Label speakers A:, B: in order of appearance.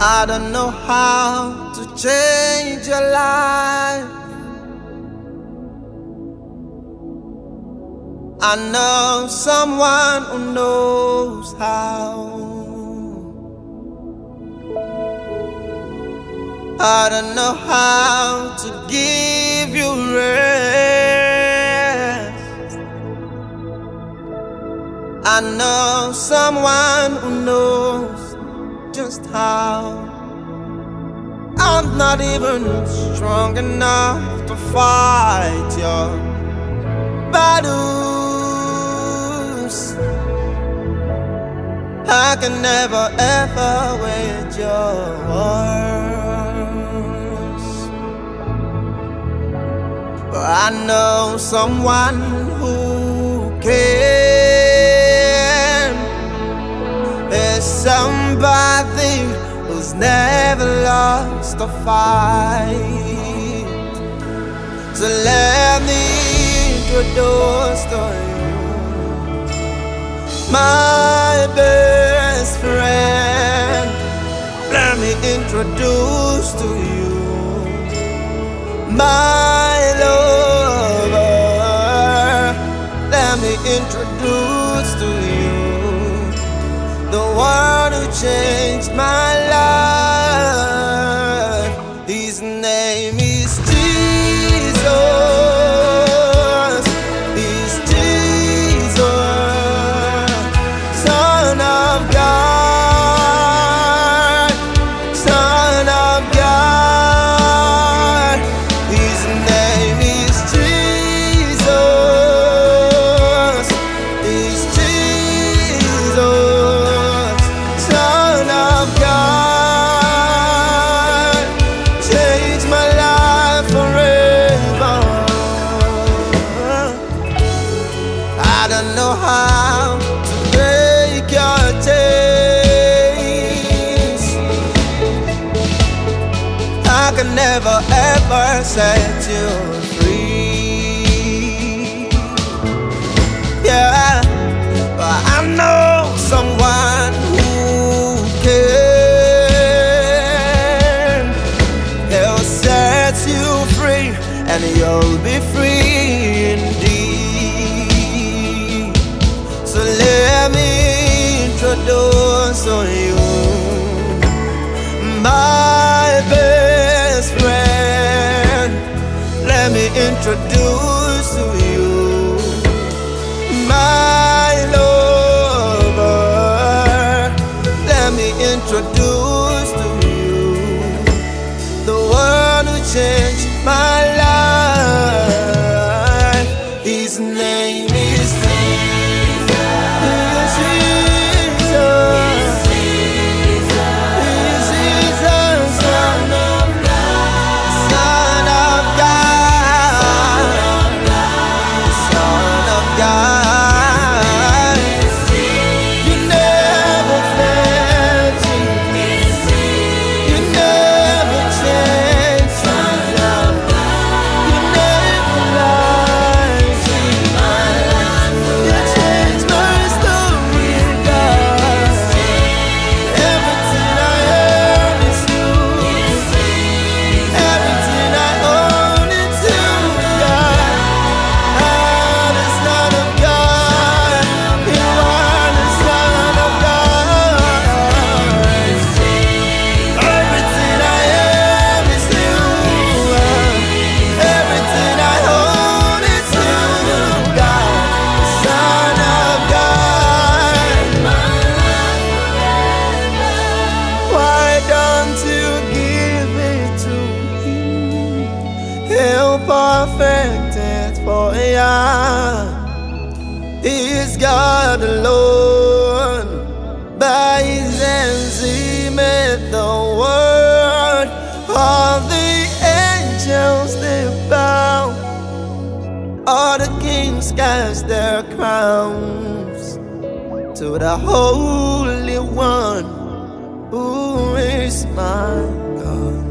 A: I don't know how to change your life. I know someone who knows how. I don't know how to give you rest. I know someone who knows just how. I'm not even strong enough to fight your battles. I can never ever wage your wars. But I know someone who can. There's somebody who's never lost a fight. So let me introduce to you my best friend. Let me introduce to you my lover. Let me introduce to you the one who changed my life. His name is Jesus. He's Jesus, Son of God, Son of God. His name is Jesus. He's Jesus, Son of God. Change my life forever. I don't know how to break your chains. I can never ever set you free. Yeah, but I know someone who can. He'll set you free, and you'll be free indeed. So let me introduce to you my best friend. Let me introduce to you my lover. Let me introduce to you the one who changed my life. His name is perfected for ya. He's God alone. By his hands he made the world. All the angels they bow. All the kings cast their crowns to the Holy One, who is my God.